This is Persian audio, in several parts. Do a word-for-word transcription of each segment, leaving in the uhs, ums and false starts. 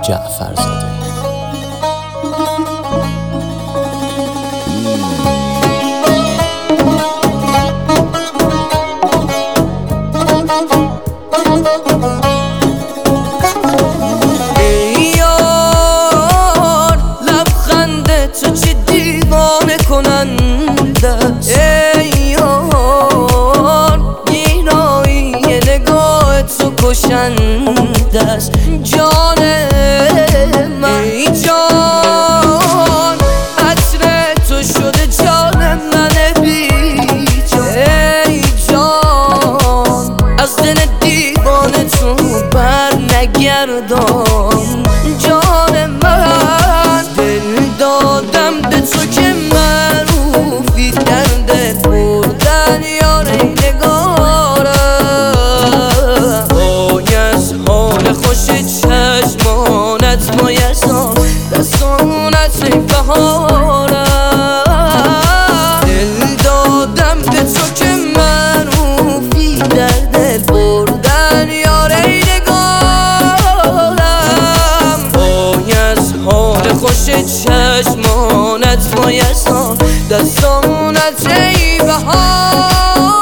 جعفرزاده. ای یار لبخند تو چه دیوانه کننده، ای یار گیرایی نگاه تو کشنده است جان من. ای جان عطر تو شده جان من بی جان، ای جان از دل دیوانه تو بر نگردان جان من. دل دادم به تو که معروفی در دل بردن یار ای نگارم، وای از حال خوش چشمانت مایزان دستانت ای بهارم. دل دادم به تو که معروفی در دل بردن یار ای نگارم، وای از حال خوش چشمانت مایزان دستانت ای بهارم.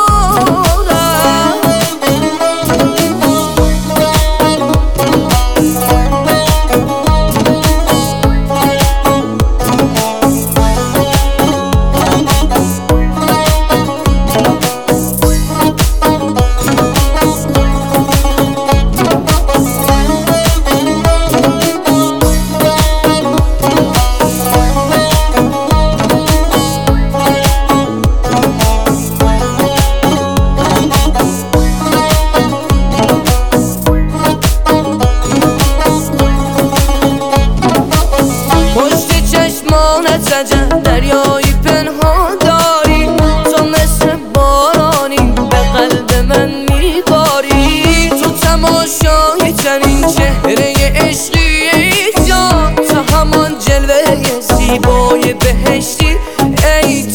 عجب دریایی پنهان داری، تو مثل بارانی به قلب من میباری، تو تماشای چنین چهره عشقی ای جان، تو همان جلوه زیبای بهشتی ای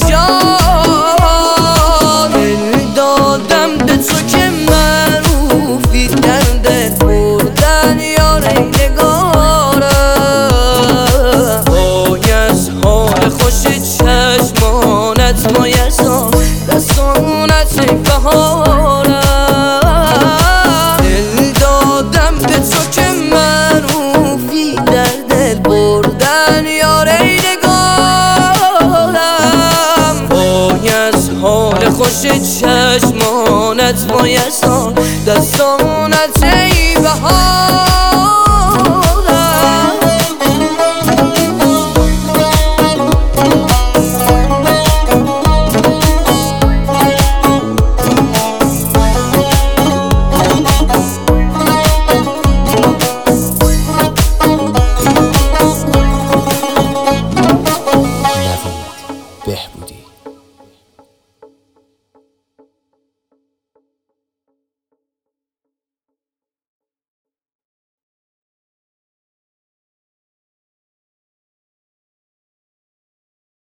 جان. دل دادم به تو که معروفی در دل بردن یار ای نگارم، خوش چشمانت مایزان دستانت ای بهارم. دل دادم به تو که معروفی در دل بردن یار ای نگارم، وای از حال خوش چشمانت مایزان دستانت ای بهارم.